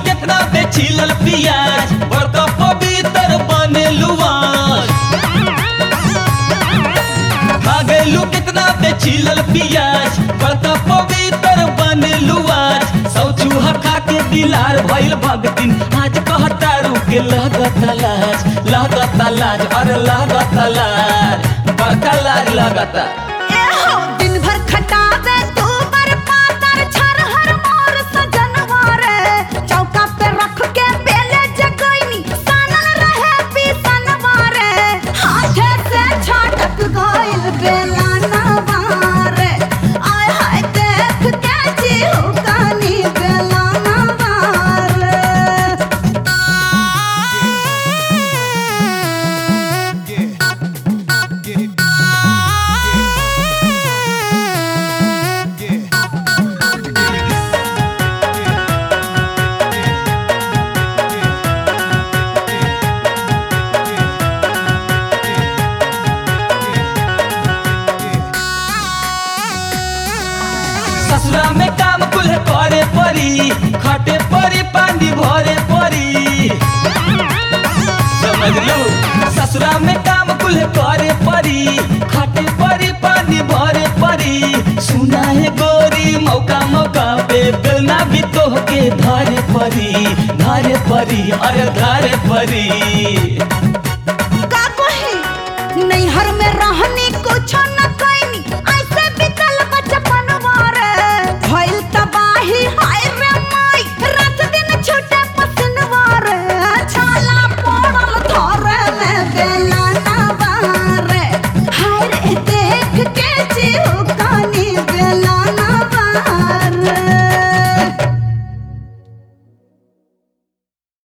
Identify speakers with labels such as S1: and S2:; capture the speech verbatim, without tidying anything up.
S1: कितना बेचिलल पियाज बड़का पवित्र बनेलू आज खा गइलू कितना बेचिलल पियाज बड़का पवित्र बनेलू आज सौ चूहा खा के दिलार भइल भगतिन आज कहतारू के लागत लाज लागत लाज अरे लागत लाज बड़का लाज लागता
S2: दिन भर खटावे तू मर पातर छरहर मोर सजनवा रे चौका पे रख के बेले जगैनी सानल रहे पीसनवा रे हाथे से छाटक गइल बेलानवा रे आय हाय देख के जीव कानी बेलानवा रे
S1: ससुरा में काम कुल करे परी खटे परी पानी भरे परी समझ लो ससुरा में काम कुल करे परी खटे परी पानी भरे परी सुना है गोरी मौका मौका पे बेलना भी तो के धारे परी धारे परी अरे धारे परी